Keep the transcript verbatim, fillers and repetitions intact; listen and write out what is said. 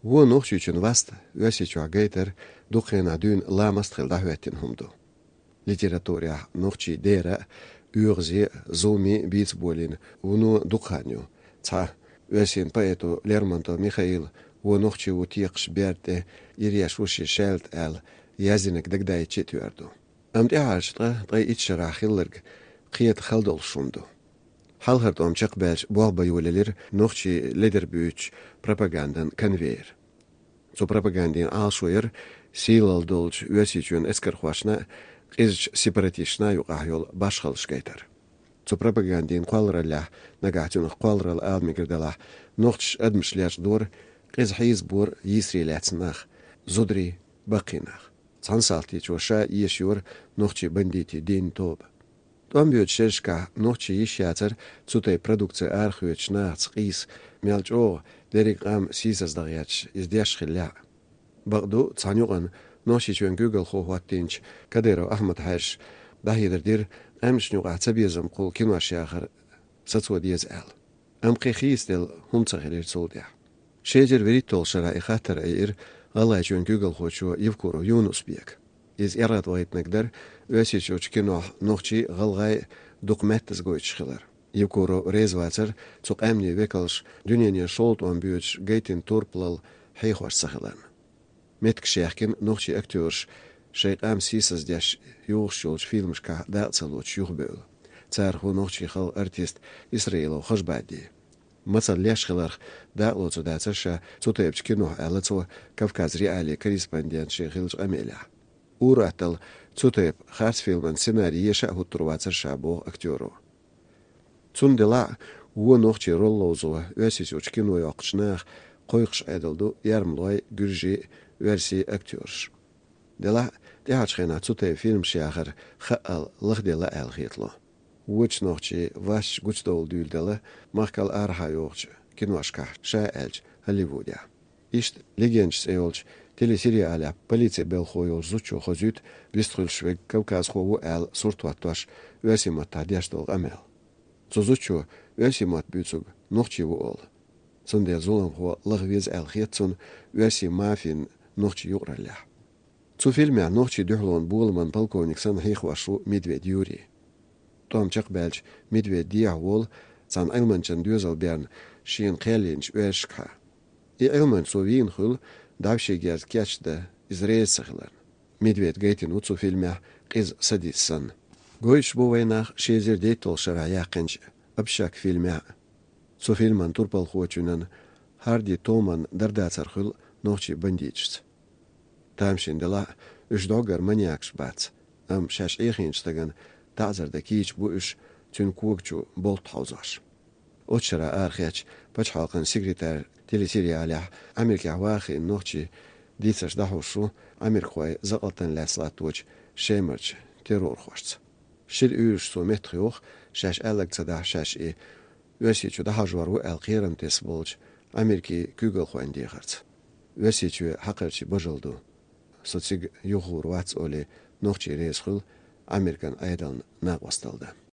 Wo noch schüchen wast, ösi chwa geiter, duchena dün lamast khil dahwetin humdu. Literaturia noch chi dera, urzi, zomi, bitsbolin, uno dukhanyo. Ca, ösin poetu Lermontof Mikhail, wo noch chi utiqsh berte, iriash ushi shelt el, yazinek degdai chitwerdu. Am diashtra, drei itshara khillerg, qiyat khaldol shundu. Halhard om chaqbelch boğbayulelir nohçi lederbüç propagandan konveyer. Zo propagandin alşoyer silal dolç ösiçün eskerxwaşna qizch separatishna yuqahyol başxalşkaytar. Zo propagandin qalrala nagatun qalral almigirdala nohç admishляш dor qiz hizbur yisrilatsnach zodri baqinach. Sansalti chosha yeshur nohçi banditi din tob. Там бьет шешка, ночи ищатер, цутай продукция архует шнац, қис, мелч о, дерек ам сизас дагяч, издяш хилля. Багду цанюган, ночи чуен гугл хохуаттинч, кадеро Ахмад Хайш, дахидер дир, амшнюга цабизам кул кинуашяхар, сацуа диез эл. Ам қихистел хумцахилер цулдя. Шежер веритол шара ихатар эйр, алай чуен гугл хочу евкуру юнус бек. Из эрат вайтнагдер, ösiçoç kino nohçi galgay dokumenttes goyçkhlar. Yukuro rezvacer çok emni vekalş dünyanın şolt on büyüç gaitin turplal heyxwaş saxlan. Metkşehkin nohçi aktörş Şeyh am sisas dash yuxşolç filmşka da'tsaloç yuxbel. Tsar hu nohçi xal artist Israelo xoşbadi. Masal leşxlar da'loç da'tsha çotayb kino alatso Kavkaz reali korrespondent Şeyhilç Amela. Уратал цутеп харсфилман сценарий шаху турвацер шабо актеру. Цундела уо нохчи роллозуа өсис учкино яқчнах койқш айдалду ярмлой гүржи верси актерш. Дела дехачхена цутеп фильм шахар хаал лхдела алхитло. Уч нохчи ваш гучдол дюлдела махкал арха йоқч киношка ша элч Hollywoodя. Ишт легенч эолч телесериаля полиция белхойол зучу хозют вистрылшвег Кавказ хову эл суртватташ өсимат тадяштол амел. Зузучу өсимат бюцуг нохчиву ол. Цунде зулам хо лагвиз эл хетцун өси мафин нохчи юраля. Цу фильме нохчи дюхлон булман полковник сан хейхвашу Медведь Юрий. Том чакбелч Медведь диавол цан элманчан дюзалберн шин қелинч өшка. И элман совин хул Давшигяз кячда изрейсахлар. Медведь гейтин уцу фильме qiz sadissan. Goyш bu войнах шезер дейтол шара яқынч обшак фильме. Цу фильман турпал хочунан харди томан дардацархыл нохчи бандичц. Тамшиндела үш догар маниакш бац. Ам шаш эхинчтаган тазарда кич бу үш тюн кугчу болт хаузаш. Отшара архяч пачхалкан секретарь телесериаля Америка вахи нохчи дицаш дахушу Америкой зaqaltan ласлатуч шемерч террор хвашц. Шил үш су метрюх шаш алагцада шаш и өсичу дахажвару алқирам тесболч Америки күгел хванди харц. Өсичу хақарчи божалду. Социг юхур вац оле нохчи резхул Американ айдан нагвасталда.